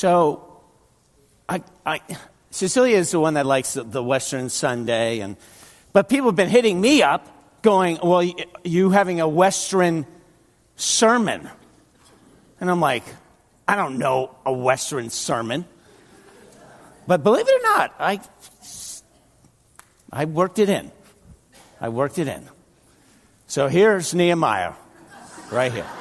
So, Cecilia is the one that likes the Western Sunday, but people have been hitting me up going, well, you having a Western sermon. And I'm like, I don't know a Western sermon. But believe it or not, I worked it in. So here's Nehemiah, right here.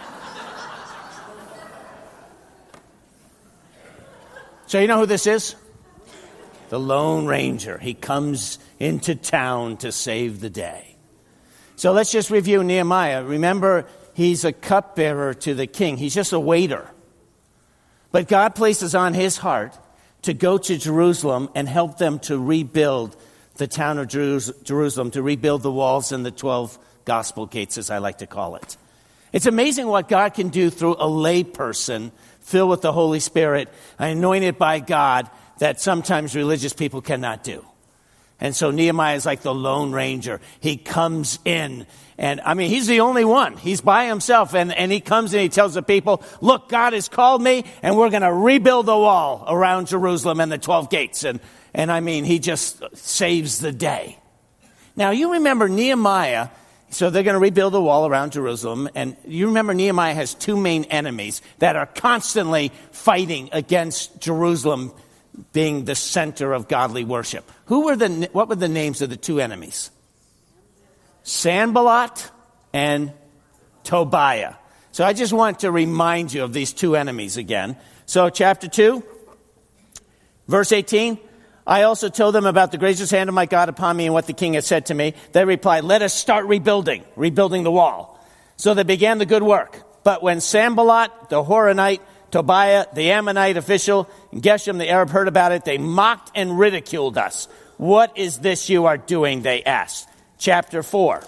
So you know who this is? The Lone Ranger. He comes into town to save the day. So let's just review Nehemiah. Remember, he's a cupbearer to the king. He's just a waiter. But God places on his heart to go to Jerusalem and help them to rebuild the town of Jerusalem, to rebuild the walls and the 12 gospel gates, as I like to call it. It's amazing what God can do through a lay person filled with the Holy Spirit, anointed by God, that sometimes religious people cannot do. And so Nehemiah is like the Lone Ranger. He comes in, and he's the only one. He's by himself, and he comes in, he tells the people, look, God has called me, and we're going to rebuild the wall around Jerusalem and the 12 gates. And he just saves the day. Now, you remember Nehemiah, so they're going to rebuild the wall around Jerusalem, and you remember Nehemiah has two main enemies that are constantly fighting against Jerusalem being the center of godly worship. What were the names of the two enemies? Sanballat and Tobiah. So I just want to remind you of these two enemies again. So chapter 2, verse 18. I also told them about the gracious hand of my God upon me and what the king had said to me. They replied, let us start rebuilding the wall. So they began the good work. But when Sanballat, the Horonite, Tobiah, the Ammonite official, and Geshem, the Arab, heard about it, they mocked and ridiculed us. What is this you are doing, they asked. Chapter 4.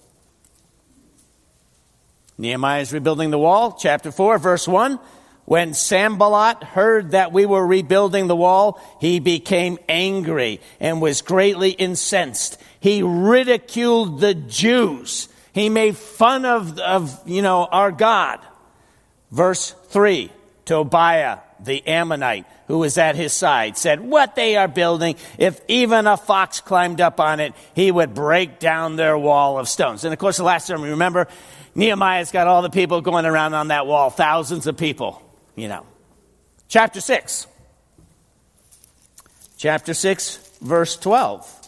Nehemiah is rebuilding the wall. Chapter 4, verse 1. When Sanballat heard that we were rebuilding the wall, he became angry and was greatly incensed. He ridiculed the Jews. He made fun of our God. Verse 3. Tobiah, the Ammonite, who was at his side, said, what they are building, if even a fox climbed up on it, he would break down their wall of stones. And of course, the last sermon, remember, Nehemiah's got all the people going around on that wall, thousands of people, Chapter 6. Chapter 6, verse 12.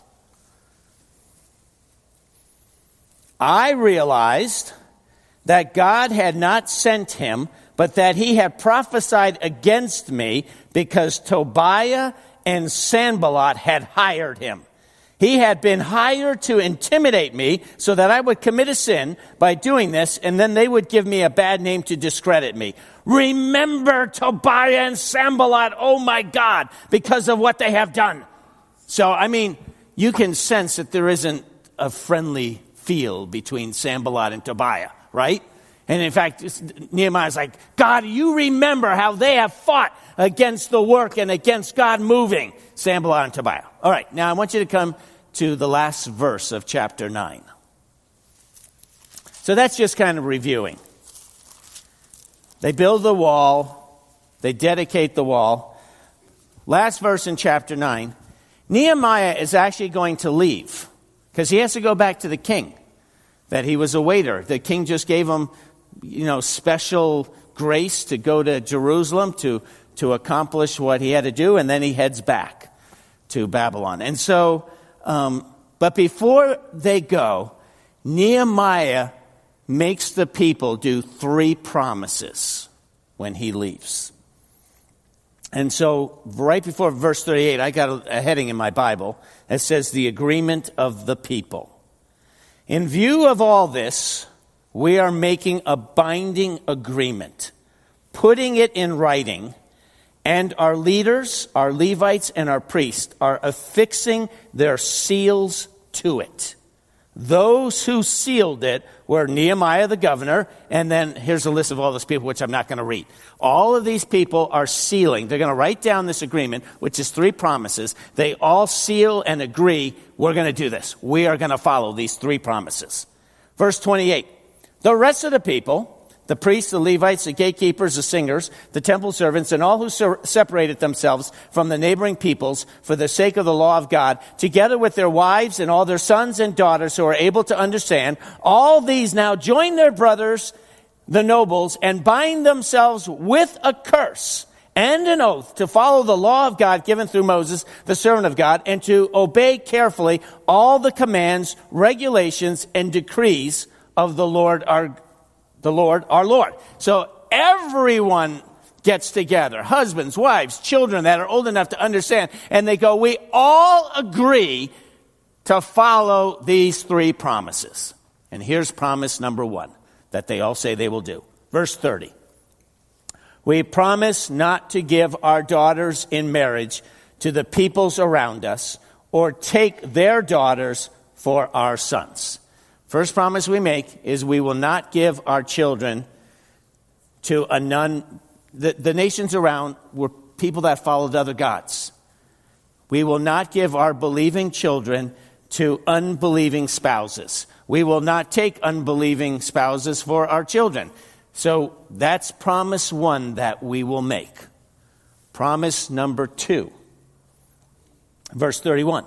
I realized that God had not sent him, but that he had prophesied against me because Tobiah and Sanballat had hired him. He had been hired to intimidate me so that I would commit a sin by doing this, and then they would give me a bad name to discredit me. Remember Tobiah and Sanballat, oh my God, because of what they have done. So, you can sense that there isn't a friendly feel between Sanballat and Tobiah, right? And in fact, Nehemiah's like, God, you remember how they have fought against the work and against God moving, Sanballat and Tobiah. All right, now I want you to come to the last verse of chapter 9. So that's just kind of reviewing. They build the wall. They dedicate the wall. Last verse in chapter 9. Nehemiah is actually going to leave because he has to go back to the king, that he was a waiter. The king just gave him, special grace to go to Jerusalem to accomplish what he had to do, and then he heads back to Babylon. And so, but before they go, Nehemiah makes the people do 3 promises when he leaves. And so right before verse 38, I got a heading in my Bible that says the agreement of the people. In view of all this, we are making a binding agreement, putting it in writing, and our leaders, our Levites, and our priests are affixing their seals to it. Those who sealed it were Nehemiah the governor, and then here's a list of all those people, which I'm not going to read. All of these people are sealing. They're going to write down this agreement, which is 3 promises. They all seal and agree, we're going to do this. We are going to follow these 3 promises. Verse 28, the rest of the people, the priests, the Levites, the gatekeepers, the singers, the temple servants, and all who separated themselves from the neighboring peoples for the sake of the law of God, together with their wives and all their sons and daughters who are able to understand, all these now join their brothers, the nobles, and bind themselves with a curse and an oath to follow the law of God given through Moses, the servant of God, and to obey carefully all the commands, regulations, and decrees of the Lord our Lord. So everyone gets together, husbands, wives, children that are old enough to understand, and they go, we all agree to follow these 3 promises. And here's promise number 1 that they all say they will do. Verse 30. We promise not to give our daughters in marriage to the peoples around us or take their daughters for our sons. First promise we make is we will not give our children to a none. The nations around were people that followed other gods. We will not give our believing children to unbelieving spouses. We will not take unbelieving spouses for our children. So that's promise 1 that we will make. Promise number 2. Verse 31.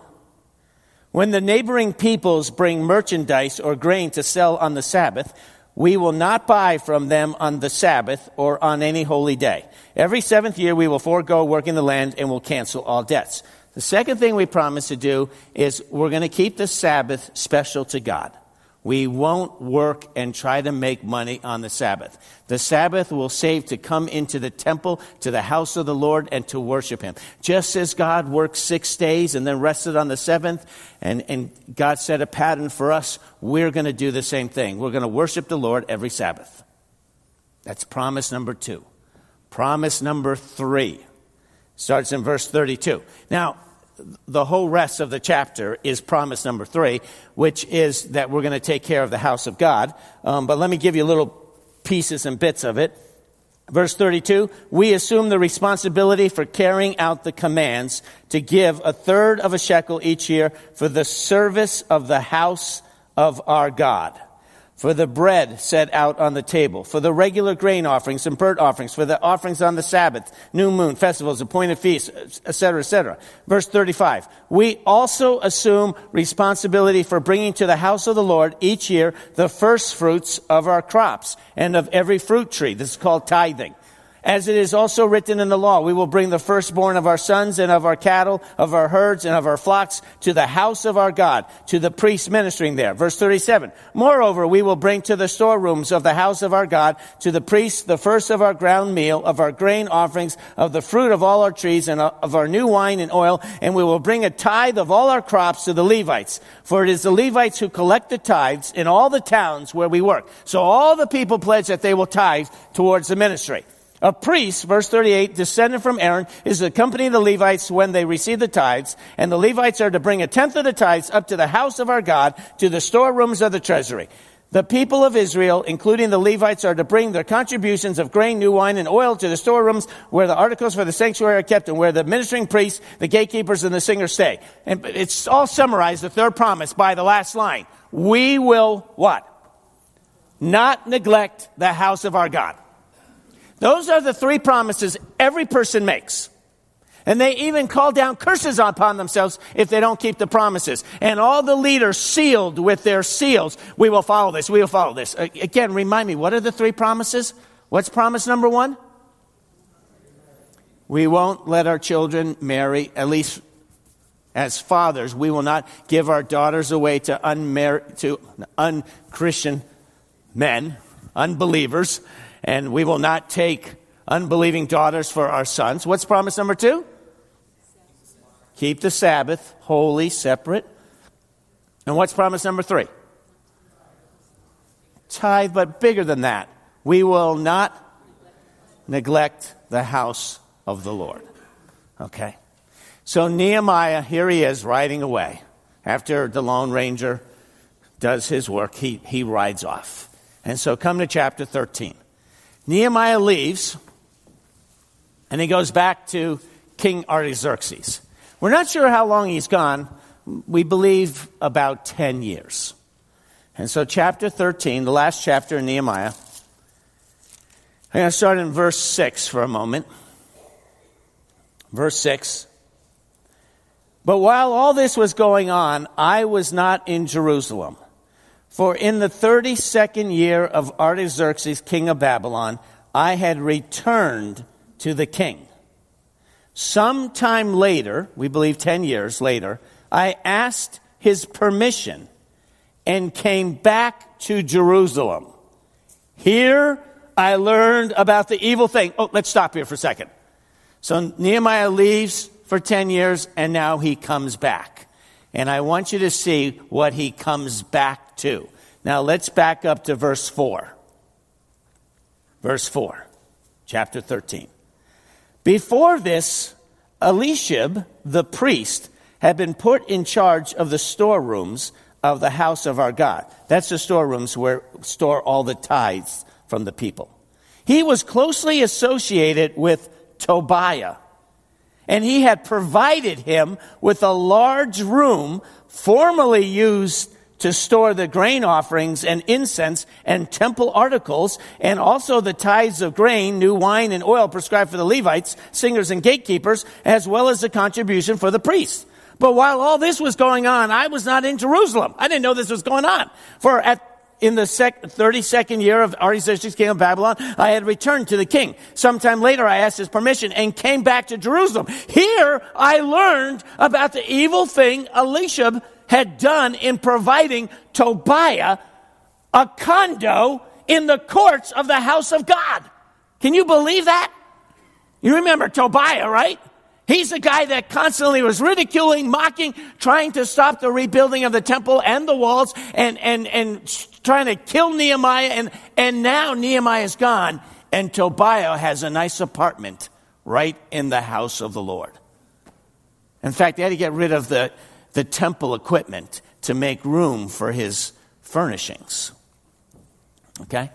When the neighboring peoples bring merchandise or grain to sell on the Sabbath, we will not buy from them on the Sabbath or on any holy day. Every 7th year we will forego working the land and will cancel all debts. The second thing we promise to do is we're going to keep the Sabbath special to God. We won't work and try to make money on the Sabbath. The Sabbath we'll save to come into the temple, to the house of the Lord, and to worship him. Just as God worked 6 days and then rested on the 7th, and God set a pattern for us, we're going to do the same thing. We're going to worship the Lord every Sabbath. That's promise number 2. Promise number 3 starts in verse 32. Now, the whole rest of the chapter is promise number 3, which is that we're going to take care of the house of God. But let me give you little pieces and bits of it. Verse 32, we assume the responsibility for carrying out the commands to give 1/3 of a shekel each year for the service of the house of our God, for the bread set out on the table, for the regular grain offerings and burnt offerings, for the offerings on the Sabbath, new moon, festivals, appointed feasts, etc., etc. Verse 35, we also assume responsibility for bringing to the house of the Lord each year the first fruits of our crops and of every fruit tree. This is called tithing. As it is also written in the law, we will bring the firstborn of our sons and of our cattle, of our herds and of our flocks to the house of our God, to the priests ministering there. Verse 37, moreover, we will bring to the storerooms of the house of our God, to the priests, the first of our ground meal, of our grain offerings, of the fruit of all our trees, and of our new wine and oil, and we will bring a tithe of all our crops to the Levites. For it is the Levites who collect the tithes in all the towns where we work. So all the people pledge that they will tithe towards the ministry. A priest, verse 38, descended from Aaron, is to accompany the Levites when they receive the tithes, and the Levites are to bring 1/10 of the tithes up to the house of our God, to the storerooms of the treasury. The people of Israel, including the Levites, are to bring their contributions of grain, new wine, and oil to the storerooms where the articles for the sanctuary are kept and where the ministering priests, the gatekeepers, and the singers stay. And it's all summarized, the third promise, by the last line. We will what? Not neglect the house of our God. Those are the 3 promises every person makes. And they even call down curses upon themselves if they don't keep the promises. And all the leaders sealed with their seals. We will follow this. We will follow this. Again, remind me, what are the 3 promises? What's promise number 1? We won't let our children marry, at least as fathers. We will not give our daughters away to unchristian men, unbelievers. And we will not take unbelieving daughters for our sons. What's promise number 2? Keep the Sabbath holy, separate. And what's promise number 3? Tithe, but bigger than that. We will not neglect the house of the Lord. Okay. So Nehemiah, here he is riding away. After the Lone Ranger does his work, he rides off. And so come to chapter 13. Nehemiah leaves, and he goes back to King Artaxerxes. We're not sure how long he's gone. We believe about 10 years. And so chapter 13, the last chapter in Nehemiah, I'm going to start in verse 6 for a moment. Verse 6. But while all this was going on, I was not in Jerusalem. For in the 32nd year of Artaxerxes, king of Babylon, I had returned to the king. Sometime later, we believe 10 years later, I asked his permission and came back to Jerusalem. Here I learned about the evil thing. Oh, let's stop here for a second. So Nehemiah leaves for 10 years and now he comes back. And I want you to see what he comes back to. Now let's back up to verse 4. Verse 4, chapter 13. Before this, Eliashib, the priest, had been put in charge of the storerooms of the house of our God. That's the storerooms where store all the tithes from the people. He was closely associated with Tobiah, and he had provided him with a large room formerly used to store the grain offerings and incense and temple articles, and also the tithes of grain, new wine, and oil prescribed for the Levites, singers, and gatekeepers, as well as the contribution for the priests. But while all this was going on, I was not in Jerusalem. I didn't know this was going on. For in the 32nd year of Artaxerxes, king of Babylon, I had returned to the king. Sometime later, I asked his permission and came back to Jerusalem. Here, I learned about the evil thing Eliashib had done in providing Tobiah a condo in the courts of the house of God. Can you believe that? You remember Tobiah, right? He's the guy that constantly was ridiculing, mocking, trying to stop the rebuilding of the temple and the walls, and trying to kill Nehemiah. And now Nehemiah's gone, and Tobiah has a nice apartment right in the house of the Lord. In fact, they had to get rid of the temple equipment to make room for his furnishings. Okay?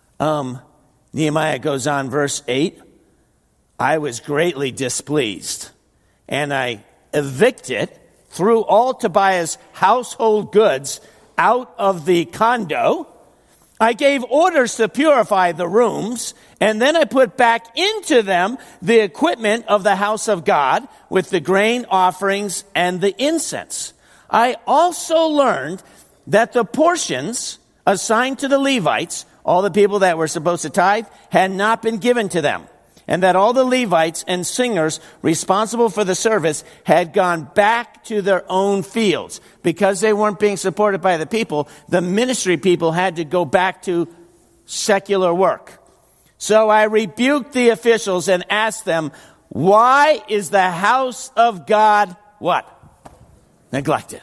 Nehemiah goes on, verse 8. I was greatly displeased, and I evicted, threw all Tobiah's household goods out of the condo. I gave orders to purify the rooms, and then I put back into them the equipment of the house of God with the grain offerings and the incense. I also learned that the portions assigned to the Levites, all the people that were supposed to tithe, had not been given to them, and that all the Levites and singers responsible for the service had gone back to their own fields. Because they weren't being supported by the people, the ministry people had to go back to secular work. So I rebuked the officials and asked them, why is the house of God what? Neglected.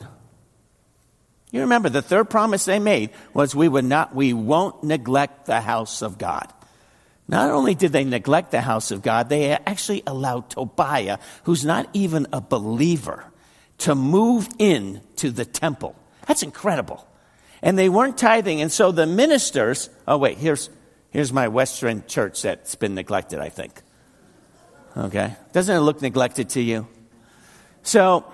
You remember the third promise they made was we won't neglect the house of God. Not only did they neglect the house of God, they actually allowed Tobiah, who's not even a believer, to move in to the temple. That's incredible. And they weren't tithing. And so the ministers, here's my Western church that's been neglected, I think. Okay. Doesn't it look neglected to you? So,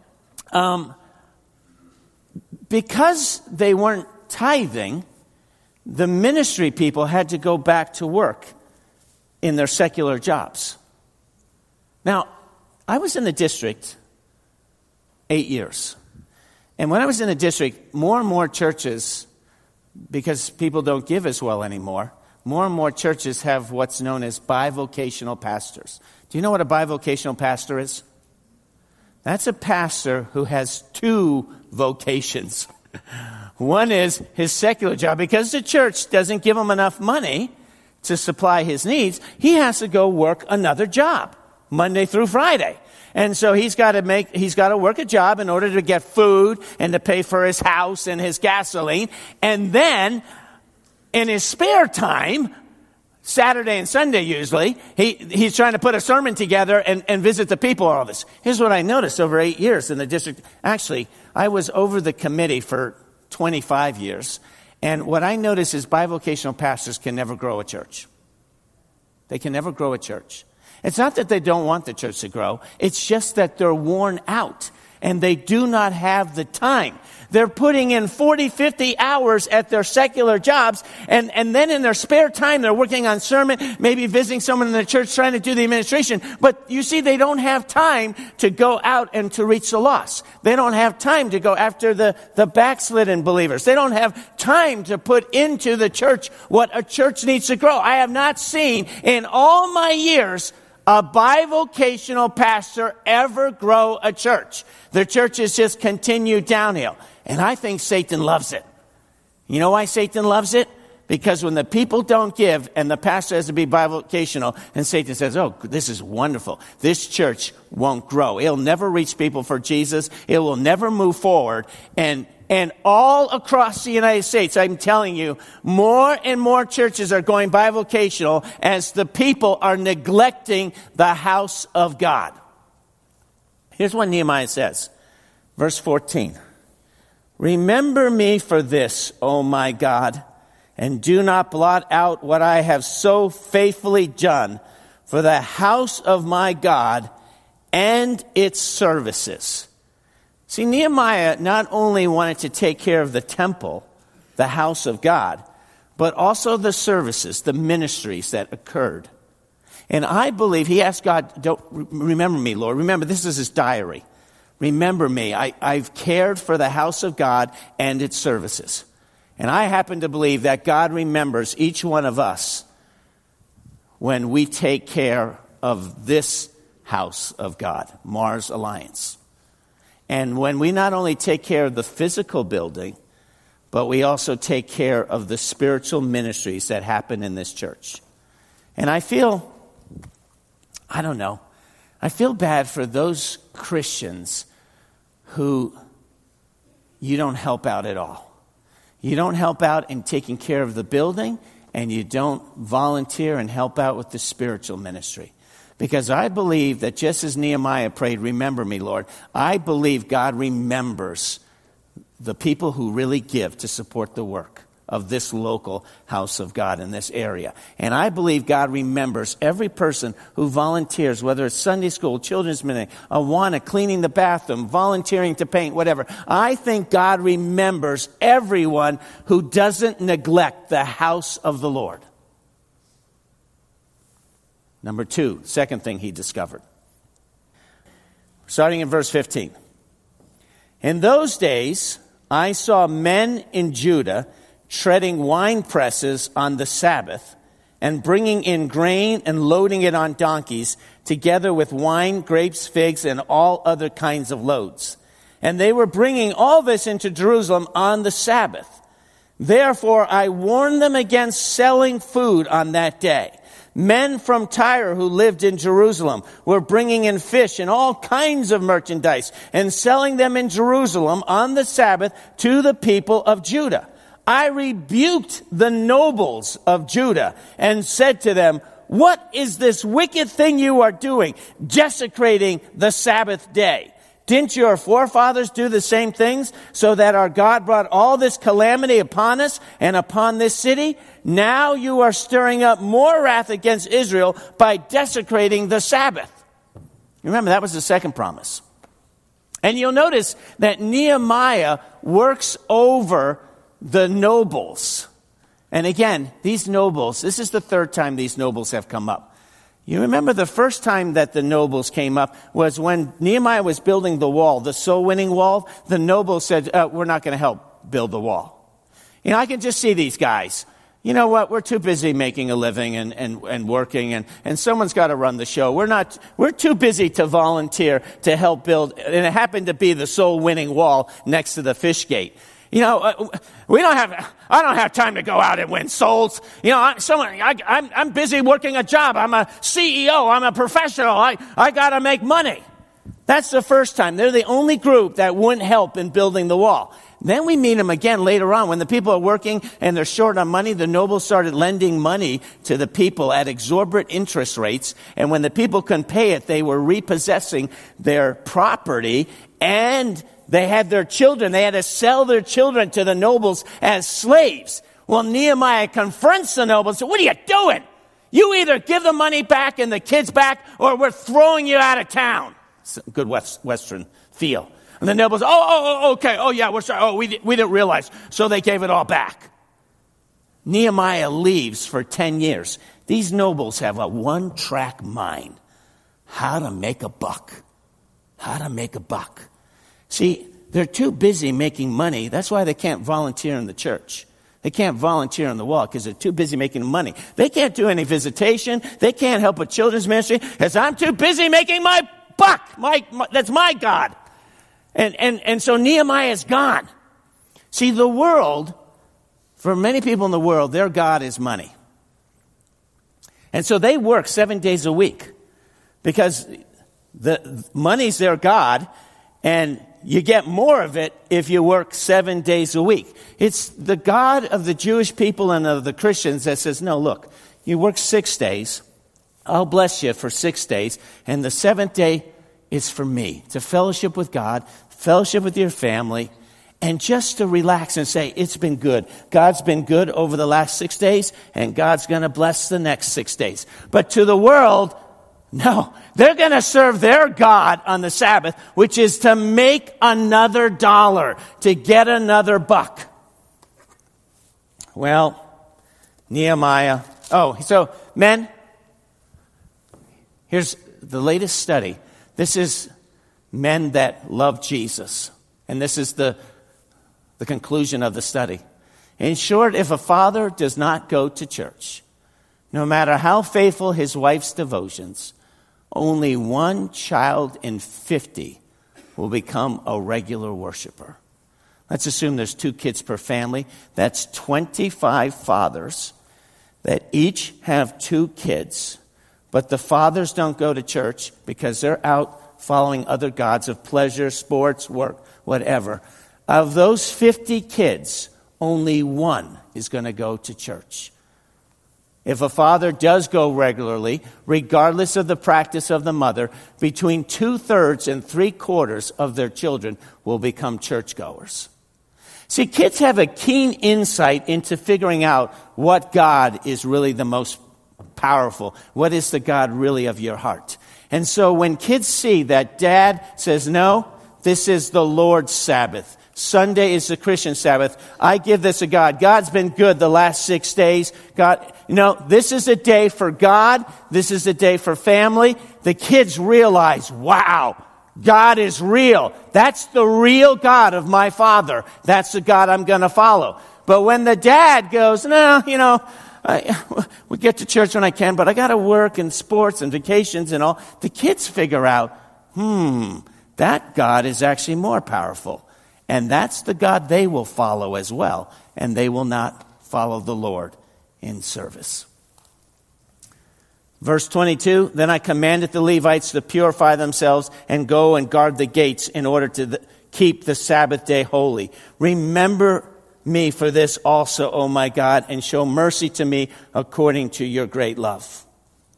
because they weren't tithing, the ministry people had to go back to work in their secular jobs. Now, I was in the district 8 years. And when I was in the district, more and more churches, because people don't give as well anymore, more and more churches have what's known as bivocational pastors. Do you know what a bivocational pastor is? That's a pastor who has two vocations. One is his secular job. Because the church doesn't give him enough money to supply his needs, he has to go work another job, Monday through Friday. And so he's got to work a job in order to get food and to pay for his house and his gasoline. And then in his spare time, Saturday and Sunday usually, he's trying to put a sermon together and visit the people, all this. Here's what I noticed over 8 years in the district. Actually, I was over the committee for 25 years. And what I noticed is bivocational pastors can never grow a church. They can never grow a church. It's not that they don't want the church to grow. It's just that they're worn out. and they do not have the time. They're putting in 40, 50 hours at their secular jobs, and then in their spare time, they're working on sermon, maybe visiting someone in the church, trying to do the administration. But you see, they don't have time to go out and to reach the lost. They don't have time to go after the backslidden believers. They don't have time to put into the church what a church needs to grow. I have not seen in all my years a bivocational pastor ever grow a church. The churches just continue downhill. And I think Satan loves it. You know why Satan loves it? Because when the people don't give and the pastor has to be bivocational, and Satan says, oh, this is wonderful. This church won't grow. It'll never reach people for Jesus. It will never move forward. And all across the United States, I'm telling you, more and more churches are going bivocational as the people are neglecting the house of God. Here's what Nehemiah says. Verse 14. Remember me for this, O my God, and do not blot out what I have so faithfully done for the house of my God and its services. See, Nehemiah not only wanted to take care of the temple, the house of God, but also the services, the ministries that occurred. And I believe he asked God, don't remember me, Lord. Remember, this is his diary. Remember me. I've cared for the house of God and its services. And I happen to believe that God remembers each one of us when we take care of this house of God, Mars Alliance. And when we not only take care of the physical building, but we also take care of the spiritual ministries that happen in this church. And I feel bad for those Christians who you don't help out at all. You don't help out in taking care of the building, and you don't volunteer and help out with the spiritual ministry. Because I believe that just as Nehemiah prayed, remember me, Lord, I believe God remembers the people who really give to support the work of this local house of God in this area. And I believe God remembers every person who volunteers, whether it's Sunday school, children's ministry, Awana, cleaning the bathroom, volunteering to paint, whatever. I think God remembers everyone who doesn't neglect the house of the Lord. Number two, second thing he discovered. Starting in verse 15. In those days, I saw men in Judah treading wine presses on the Sabbath and bringing in grain and loading it on donkeys, together with wine, grapes, figs, and all other kinds of loads. And they were bringing all this into Jerusalem on the Sabbath. Therefore, I warned them against selling food on that day. Men from Tyre who lived in Jerusalem were bringing in fish and all kinds of merchandise and selling them in Jerusalem on the Sabbath to the people of Judah. I rebuked the nobles of Judah and said to them, what is this wicked thing you are doing, desecrating the Sabbath day? Didn't your forefathers do the same things, so that our God brought all this calamity upon us and upon this city? Now you are stirring up more wrath against Israel by desecrating the Sabbath. Remember, that was the second promise. And you'll notice that Nehemiah works over the nobles. And again, these nobles, this is the third time these nobles have come up. You remember the first time that the nobles came up was when Nehemiah was building the wall, the soul-winning wall. The nobles said, we're not going to help build the wall. You know, I can just see these guys. You know what? We're too busy making a living and working, and someone's got to run the show. We're too busy to volunteer to help build, and it happened to be the soul-winning wall next to the fish gate. You know, I don't have time to go out and win souls. You know, I'm busy working a job. I'm a CEO. I'm a professional. I got to make money. That's the first time. They're the only group that wouldn't help in building the wall. Then we meet them again later on. When the people are working and they're short on money, the nobles started lending money to the people at exorbitant interest rates. And when the people couldn't pay it, they were repossessing their property, and they had their children. They had to sell their children to the nobles as slaves. Well, Nehemiah confronts the nobles and says, what are you doing? You either give the money back and the kids back, or we're throwing you out of town. Good Western feel. And the nobles, okay, yeah, we're sorry. We didn't realize. So they gave it all back. Nehemiah leaves for 10 years. These nobles have a one-track mind. How to make a buck. How to make a buck. See, they're too busy making money. That's why they can't volunteer in the church. They can't volunteer on the wall because they're too busy making money. They can't do any visitation. They can't help a children's ministry because I'm too busy making my buck. That's my God. And so Nehemiah is gone. See, the world, for many people in the world, their God is money. And so they work 7 days a week because the money's their God, and you get more of it if you work 7 days a week. It's the God of the Jewish people and of the Christians that says, no, look, you work 6 days. I'll bless you for 6 days. And the seventh day is for me, to fellowship with God, fellowship with your family, and just to relax and say, it's been good. God's been good over the last 6 days, and God's going to bless the next 6 days. But to the world, no, they're going to serve their God on the Sabbath, which is to make another dollar, to get another buck. Well, Nehemiah. So men, here's the latest study. This is men that love Jesus. And this is the conclusion of the study. In short, if a father does not go to church, no matter how faithful his wife's devotions, only one child in 50 will become a regular worshiper. Let's assume there's 2 kids per family. That's 25 fathers that each have 2 kids. But the fathers don't go to church because they're out following other gods of pleasure, sports, work, whatever. Of those 50 kids, only one is going to go to church. If a father does go regularly, regardless of the practice of the mother, between 2/3 and 3/4 of their children will become churchgoers. See, kids have a keen insight into figuring out what God is really the most powerful. What is the God really of your heart? And so when kids see that dad says, no, this is the Lord's Sabbath. Sunday is the Christian Sabbath. I give this to God. God's been good the last 6 days. God, this is a day for God. This is a day for family. The kids realize, wow, God is real. That's the real God of my father. That's the God I'm going to follow. But when the dad goes, no, we get to church when I can, but I got to work and sports and vacations and all. The kids figure out, that God is actually more powerful. And that's the God they will follow as well. And they will not follow the Lord in service. Verse 22, then I commanded the Levites to purify themselves and go and guard the gates in order to keep the Sabbath day holy. Remember me for this also, O my God, and show mercy to me according to your great love.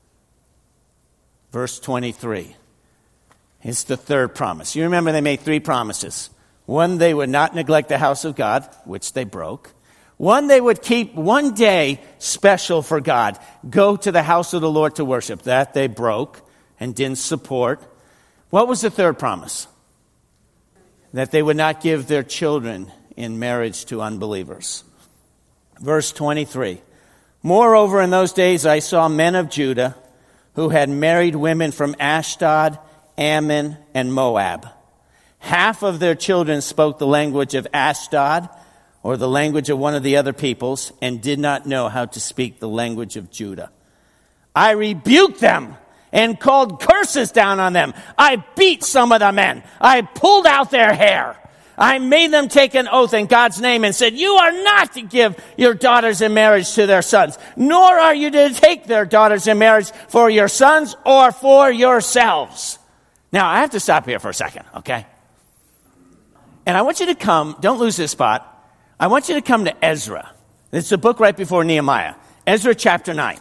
Verse 23. It's the third promise. You remember they made 3 promises. One, they would not neglect the house of God, which they broke. One, they would keep one day special for God. Go to the house of the Lord to worship. That they broke and didn't support. What was the third promise? That they would not give their children in marriage to unbelievers. Verse 23. Moreover, in those days I saw men of Judah who had married women from Ashdod, Ammon, and Moab. Half of their children spoke the language of Ashdod, or the language of one of the other peoples, and did not know how to speak the language of Judah. I rebuked them and called curses down on them. I beat some of the men. I pulled out their hair. I made them take an oath in God's name and said, you are not to give your daughters in marriage to their sons, nor are you to take their daughters in marriage for your sons or for yourselves. Now, I have to stop here for a second, okay? And I want you to come, don't lose this spot. I want you to come to Ezra. It's a book right before Nehemiah. Ezra chapter 9.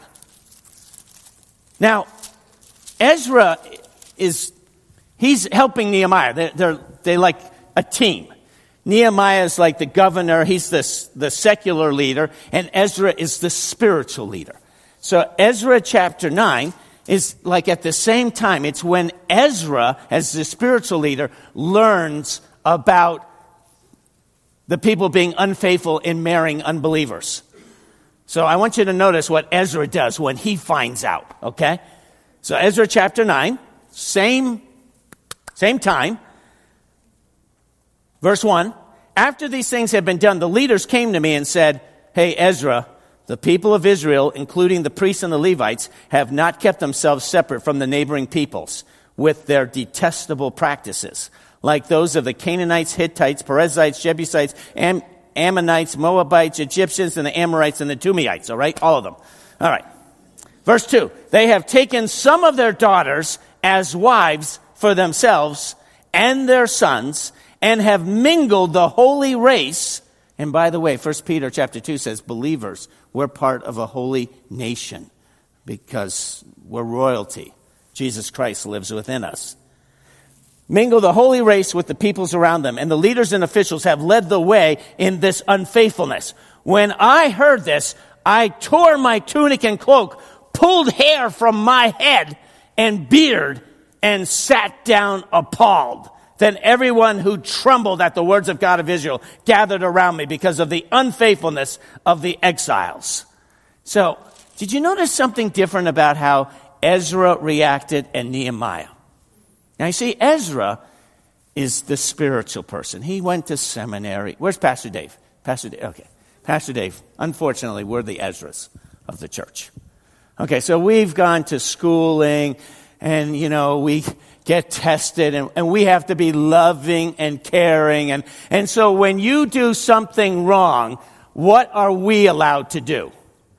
Now, Ezra he's helping Nehemiah. They're like a team. Nehemiah is like the governor. He's the secular leader. And Ezra is the spiritual leader. So Ezra chapter 9, is like at the same time. It's when Ezra, as the spiritual leader, learns about the people being unfaithful in marrying unbelievers. So I want you to notice what Ezra does when he finds out, okay? So Ezra chapter 9, same time. Verse 1, after these things had been done, the leaders came to me and said, hey, Ezra, the people of Israel, including the priests and the Levites, have not kept themselves separate from the neighboring peoples with their detestable practices, like those of the Canaanites, Hittites, Perizzites, Jebusites, Ammonites, Moabites, Egyptians, and the Amorites and the Tumites, all right? All of them. All right. Verse 2, they have taken some of their daughters as wives for themselves and their sons, and have mingled the holy race. And by the way, 1 Peter chapter 2 says, believers, we're part of a holy nation because we're royalty. Jesus Christ lives within us. Mingle the holy race with the peoples around them, and the leaders and officials have led the way in this unfaithfulness. When I heard this, I tore my tunic and cloak, pulled hair from my head and beard, and sat down appalled. Then everyone who trembled at the words of God of Israel gathered around me because of the unfaithfulness of the exiles. So, did you notice something different about how Ezra reacted and Nehemiah? Now, you see, Ezra is the spiritual person. He went to seminary. Where's Pastor Dave? Pastor Dave, okay. Pastor Dave, unfortunately, we're the Ezras of the church. Okay, so we've gone to schooling, and, we get tested, and we have to be loving and caring. And so when you do something wrong, what are we allowed to do?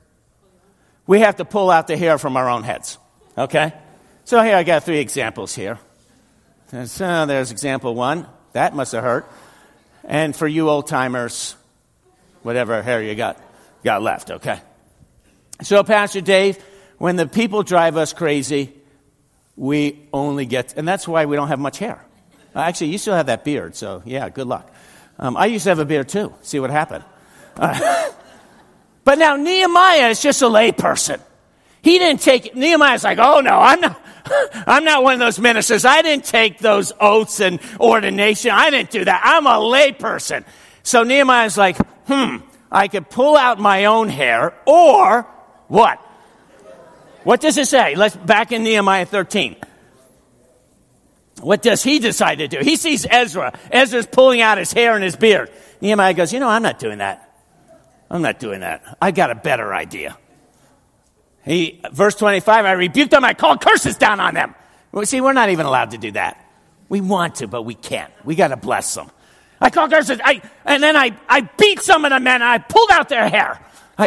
We have to pull out the hair from our own heads, okay? So here I got 3 examples here. So there's example 1. That must have hurt. And for you old-timers, whatever hair you got left, okay? So Pastor Dave, when the people drive us crazy, we only get, and that's why we don't have much hair. Actually, you still have that beard, so yeah, good luck. I used to have a beard too. See what happened. But now Nehemiah is just a lay person. He didn't take, Nehemiah's like, oh no, I'm not one of those ministers. I didn't take those oaths and ordination. I didn't do that. I'm a lay person. So Nehemiah's like, I could pull out my own hair, or what? What does it say? Let's back in Nehemiah 13. What does he decide to do? He sees Ezra. Ezra's pulling out his hair and his beard. Nehemiah goes, I'm not doing that. I'm not doing that. I got a better idea. Verse 25, I rebuked them. I called curses down on them. Well, see, we're not even allowed to do that. We want to, but we can't. We got to bless them. I called curses. And then I beat some of the men, and I pulled out their hair.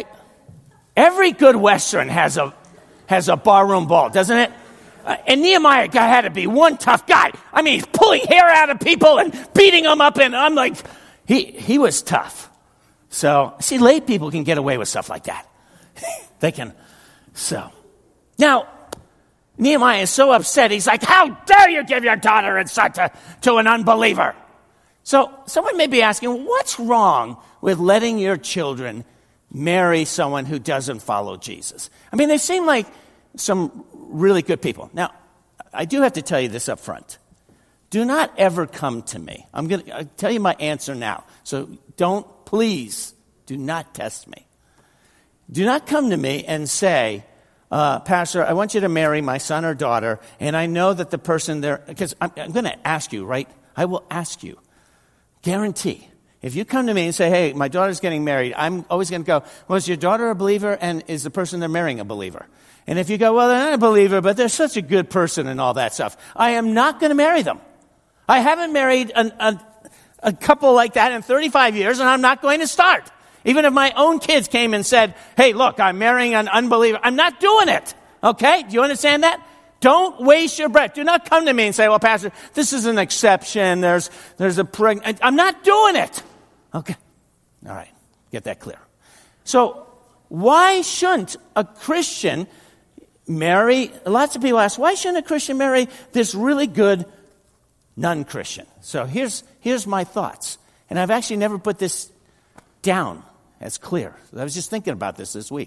Every good Western has a barroom ball, doesn't it? And Nehemiah had to be one tough guy. I mean, he's pulling hair out of people and beating them up, and I'm like, he was tough. So, see, lay people can get away with stuff like that. They can. So, now, Nehemiah is so upset. He's like, how dare you give your daughter and son to an unbeliever? So, someone may be asking, what's wrong with letting your children marry someone who doesn't follow Jesus? I mean, they seem like some really good people. Now, I do have to tell you this up front. Do not ever come to me. I'll tell you my answer now. So please, do not test me. Do not come to me and say, Pastor, I want you to marry my son or daughter, and I know that the person there, because I'm going to ask you, right? I will ask you. Guarantee. If you come to me and say, hey, my daughter's getting married, I'm always going to go, well, is your daughter a believer, and is the person they're marrying a believer? And if you go, well, they're not a believer, but they're such a good person and all that stuff, I am not going to marry them. I haven't married a couple like that in 35 years, and I'm not going to start. Even if my own kids came and said, hey, look, I'm marrying an unbeliever, I'm not doing it. Okay? Do you understand that? Don't waste your breath. Do not come to me and say, well, Pastor, this is an exception. There's a pregnant. I'm not doing it. Okay. All right. Get that clear. So why shouldn't a Christian marry? Lots of people ask, why shouldn't a Christian marry this really good non-Christian? So here's my thoughts. And I've actually never put this down as clear. I was just thinking about this week.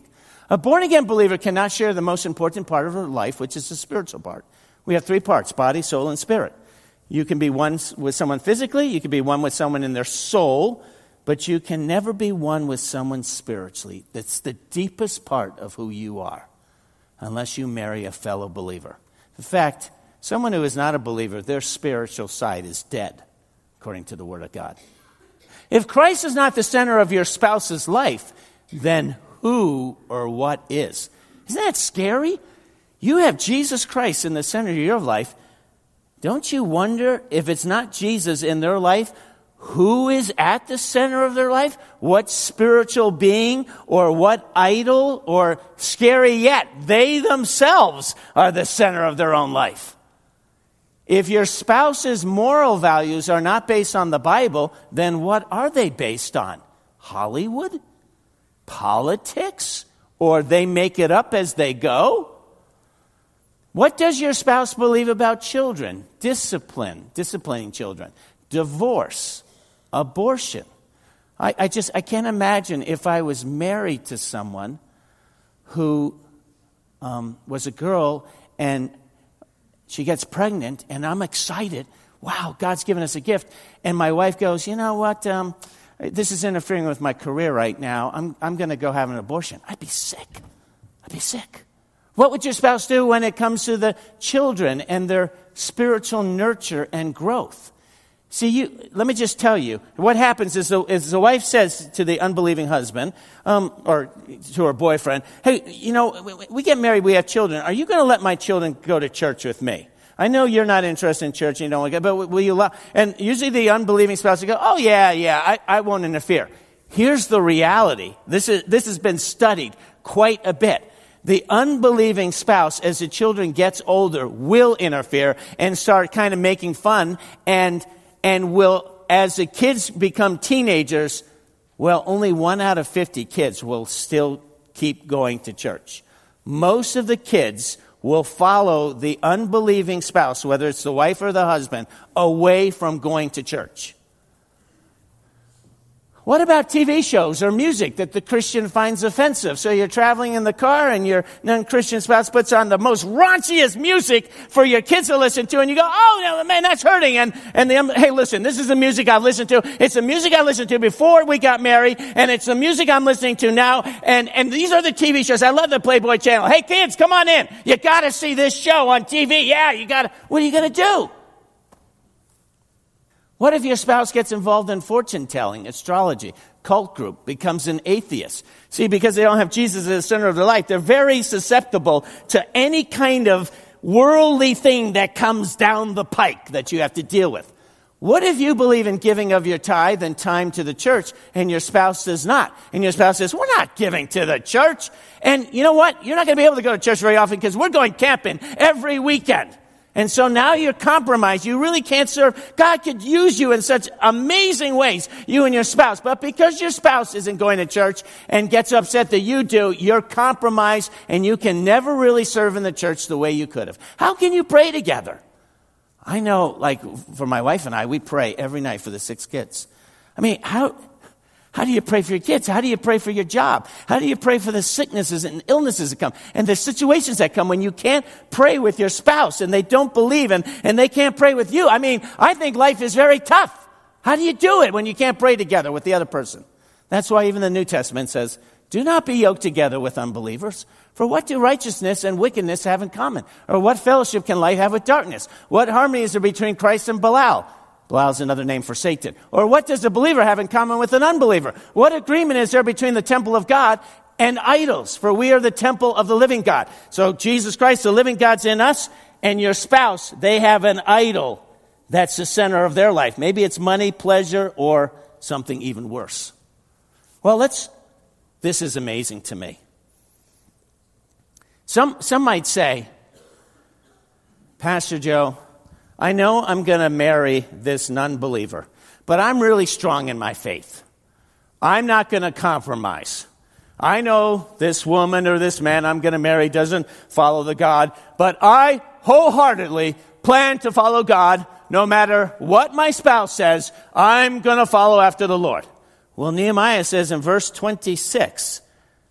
A born-again believer cannot share the most important part of her life, which is the spiritual part. We have three parts: body, soul, and spirit. You can be one with someone physically, you can be one with someone in their soul, but you can never be one with someone spiritually. That's the deepest part of who you are, unless you marry a fellow believer. In fact, someone who is not a believer, their spiritual side is dead, according to the Word of God. If Christ is not the center of your spouse's life, then who or what is? Isn't that scary? You have Jesus Christ in the center of your life. Don't you wonder, if it's not Jesus in their life, who is at the center of their life? What spiritual being or what idol, or scary yet, they themselves are the center of their own life. If your spouse's moral values are not based on the Bible, then what are they based on? Hollywood? Politics? Or they make it up as they go? What does your spouse believe about children? Disciplining children. Divorce. Abortion. I can't imagine if I was married to someone who was a girl and she gets pregnant and I'm excited. Wow, God's given us a gift. And my wife goes, you know what? This is interfering with my career right now. I'm going to go have an abortion. I'd be sick. What would your spouse do when it comes to the children and their spiritual nurture and growth? See, let me just tell you, what happens is the wife says to the unbelieving husband, or to her boyfriend, hey, we get married, we have children. Are you going to let my children go to church with me? I know you're not interested in church, and you don't want to go, but will you allow? And usually the unbelieving spouse will go, oh, yeah, I won't interfere. Here's the reality. This has been studied quite a bit. The unbelieving spouse, as the children gets older, will interfere and start kind of making fun, and will, as the kids become teenagers, only 1 out of 50 kids will still keep going to church. Most of the kids will follow the unbelieving spouse, whether it's the wife or the husband, away from going to church. What about TV shows or music that the Christian finds offensive? So you're traveling in the car and your non-Christian spouse puts on the most raunchiest music for your kids to listen to, and you go, oh, no, man, that's hurting. Hey, listen, this is the music I've listened to. It's the music I listened to before we got married, and it's the music I'm listening to now, and these are the TV shows. I love the Playboy Channel. Hey, kids, come on in. You got to see this show on TV. Yeah, what are you going to do? What if your spouse gets involved in fortune-telling, astrology, cult group, becomes an atheist? See, because they don't have Jesus at the center of their life, they're very susceptible to any kind of worldly thing that comes down the pike that you have to deal with. What if you believe in giving of your tithe and time to the church, and your spouse does not? And your spouse says, we're not giving to the church. And you know what? You're not going to be able to go to church very often because we're going camping every weekend. And so now you're compromised. You really can't serve. God could use you in such amazing ways, you and your spouse. But because your spouse isn't going to church and gets upset that you do, you're compromised and you can never really serve in the church the way you could have. How can you pray together? I know, like for my wife and I, we pray every night for the 6 kids. I mean, how do you pray for your kids? How do you pray for your job? How do you pray for the sicknesses and illnesses that come? And the situations that come when you can't pray with your spouse and they don't believe and they can't pray with you. I mean, I think life is very tough. How do you do it when you can't pray together with the other person? That's why even the New Testament says, do not be yoked together with unbelievers. For what do righteousness and wickedness have in common? Or what fellowship can light have with darkness? What harmony is there between Christ and Belial? Belial is another name for Satan. Or what does a believer have in common with an unbeliever? What agreement is there between the temple of God and idols? For we are the temple of the living God. So Jesus Christ, the living God's in us, and your spouse, they have an idol that's the center of their life. Maybe it's money, pleasure, or something even worse. Well, this is amazing to me. Some might say, Pastor Joe, I know I'm going to marry this non-believer, but I'm really strong in my faith. I'm not going to compromise. I know this woman or this man I'm going to marry doesn't follow the God, but I wholeheartedly plan to follow God no matter what my spouse says. I'm going to follow after the Lord. Well, Nehemiah says in verse 26,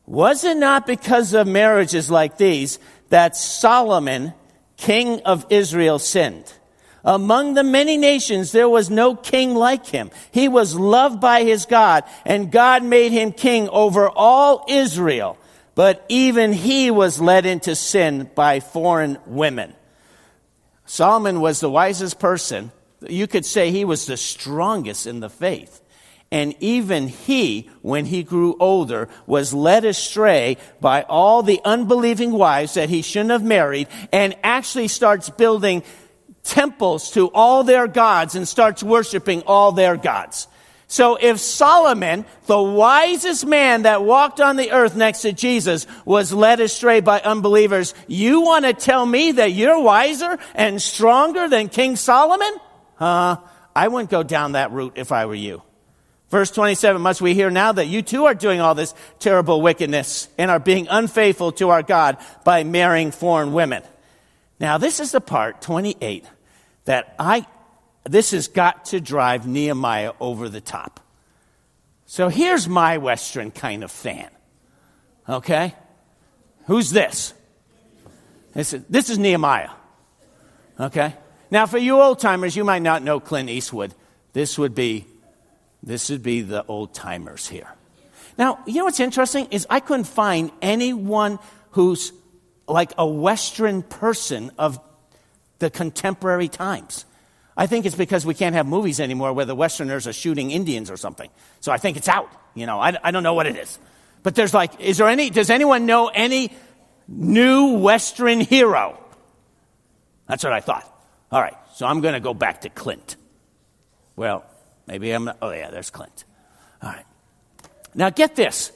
Was it not because of marriages like these that Solomon, king of Israel, sinned? Among the many nations, there was no king like him. He was loved by his God, and God made him king over all Israel. But even he was led into sin by foreign women. Solomon was the wisest person. You could say he was the strongest in the faith. And even he, when he grew older, was led astray by all the unbelieving wives that he shouldn't have married, and actually starts building temples to all their gods and starts worshiping all their gods. So if Solomon, the wisest man that walked on the earth next to Jesus, was led astray by unbelievers, you want to tell me that you're wiser and stronger than King Solomon? I wouldn't go down that route if I were you. Verse 27, must we hear now that you too are doing all this terrible wickedness and are being unfaithful to our God by marrying foreign women? Now, this is the part, 28, that this has got to drive Nehemiah over the top. So here's my Western kind of fan. Okay? Who's this? This is Nehemiah. Okay? Now, for you old-timers, you might not know Clint Eastwood. This would be the old-timers here. Now, you know what's interesting is I couldn't find anyone who's like a Western person of the contemporary times. I think it's because we can't have movies anymore where the Westerners are shooting Indians or something. So I think it's out. I don't know what it is. But does anyone know any new Western hero? That's what I thought. All right, so I'm going to go back to Clint. Well, maybe there's Clint. All right. Now get this.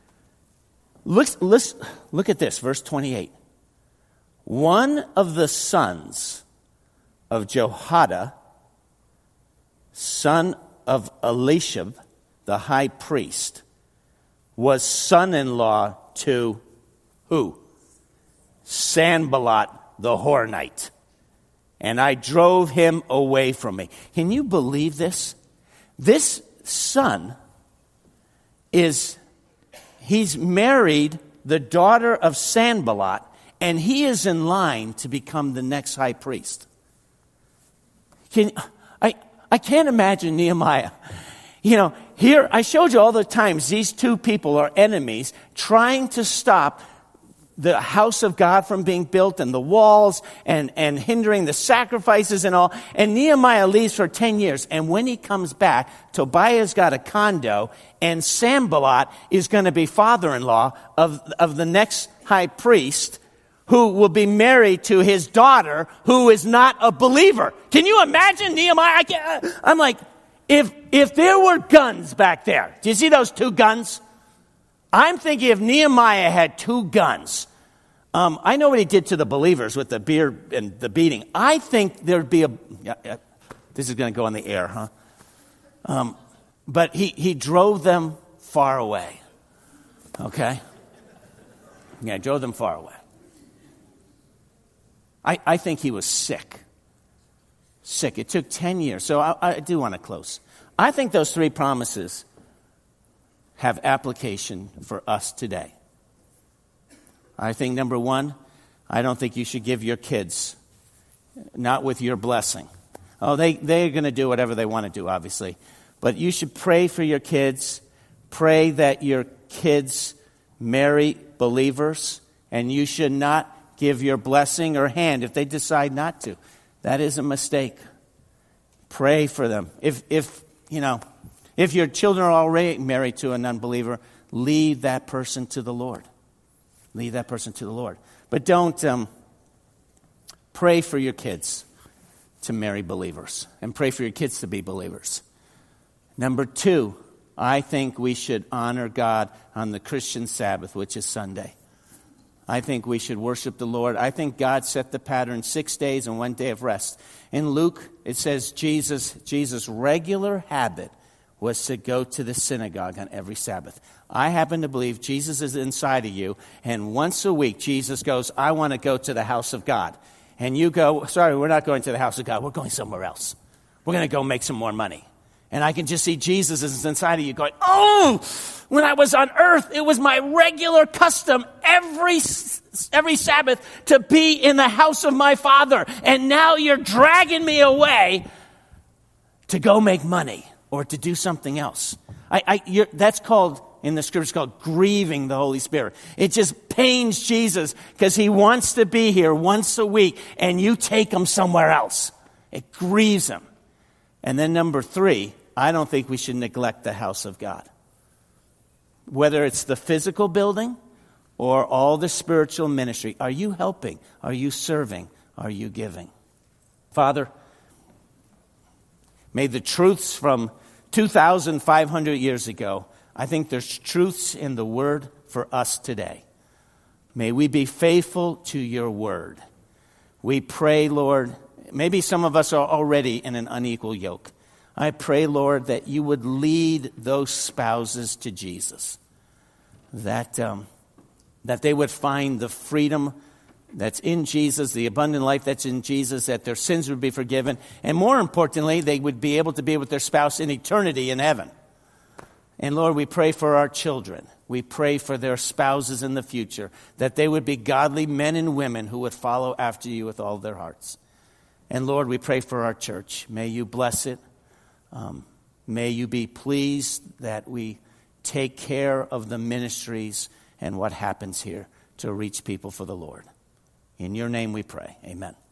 Look at this, verse 28. One of the sons of Jehoiada, son of Eliashib, the high priest, was son-in-law to who? Sanballat the Horonite. And I drove him away from me. Can you believe this? This son he's married the daughter of Sanballat, and he is in line to become the next high priest. I can't imagine Nehemiah. Here I showed you all the times these two people are enemies trying to stop the house of God from being built and the walls and hindering the sacrifices and all. And Nehemiah leaves for 10 years. And when he comes back, Tobiah's got a condo, and Sanballat is going to be father-in-law of the next high priest, who will be married to his daughter, who is not a believer. Can you imagine Nehemiah? I'm like, if there were guns back there, do you see those two guns? I'm thinking if Nehemiah had two guns. I know what he did to the believers with the beard and the beating. I think there'd be this is going to go on the air, huh? But he drove them far away. Okay? Yeah, drove them far away. I think he was sick. Sick. It took 10 years. So I do want to close. I think those three promises have application for us today. I think, number one, I don't think you should give your kids, not with your blessing. They're going to do whatever they want to do, obviously. But you should pray for your kids. Pray that your kids marry believers. And you should not give your blessing or hand if they decide not to. That is a mistake. Pray for them. If your children are already married to an unbeliever, lead that person to the Lord. Lead that person to the Lord. But don't pray for your kids to marry believers, and pray for your kids to be believers. Number two, I think we should honor God on the Christian Sabbath, which is Sunday. I think we should worship the Lord. I think God set the pattern 6 days and 1 day of rest. In Luke, it says Jesus' regular habit was to go to the synagogue on every Sabbath. I happen to believe Jesus is inside of you, and once a week Jesus goes, I want to go to the house of God. And you go, sorry, we're not going to the house of God. We're going somewhere else. We're going to go make some more money. And I can just see Jesus is inside of you going, oh, when I was on earth, it was my regular custom every Sabbath to be in the house of my Father. And now you're dragging me away to go make money or to do something else. That's called, in the scriptures, called grieving the Holy Spirit. It just pains Jesus because he wants to be here once a week and you take him somewhere else. It grieves him. And then number 3, I don't think we should neglect the house of God. Whether it's the physical building or all the spiritual ministry, are you helping? Are you serving? Are you giving? Father, may the truths from 2,500 years ago, I think there's truths in the Word for us today. May we be faithful to your Word. We pray, Lord, maybe some of us are already in an unequal yoke. I pray, Lord, that you would lead those spouses to Jesus, that they would find the freedom that's in Jesus, the abundant life that's in Jesus, that their sins would be forgiven, and more importantly, they would be able to be with their spouse in eternity in heaven. And Lord, we pray for our children. We pray for their spouses in the future, that they would be godly men and women who would follow after you with all their hearts. And Lord, we pray for our church. May you bless it. May you be pleased that we take care of the ministries and what happens here to reach people for the Lord. In your name we pray. Amen.